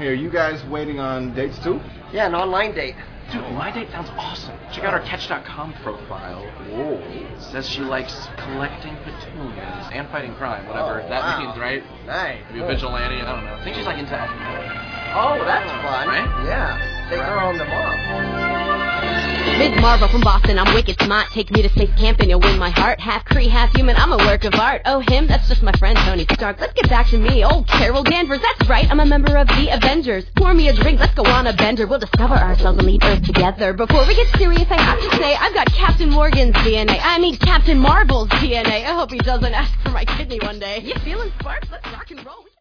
Hey, are you guys waiting on dates too? Yeah, an online date. Dude, my date sounds awesome. Check out her Catch.com profile. Whoa. It says she likes collecting petunias and fighting crime, whatever that means, right? Nice. Maybe a vigilante, I don't know. I think she's like into alcohol. Oh, that's fun. Right? Yeah. Take her on the mom. Big Marva from Boston, I'm wicked smart. Take me to space camp and you'll win my heart. Half Cree, half human, I'm a work of art. Oh, him? That's just my friend Tony Stark. Let's get back to me. Oh, Carol Danvers, that's right. I'm a member of the Avengers. Pour me a drink, let's go on a bender. We'll discover ourselves and leave Earth together. Before we get serious, I have to say, I've got Captain Morgan's DNA. I mean, Captain Marvel's DNA. I hope he doesn't ask for my kidney one day. You feeling sparks? Let's rock and roll.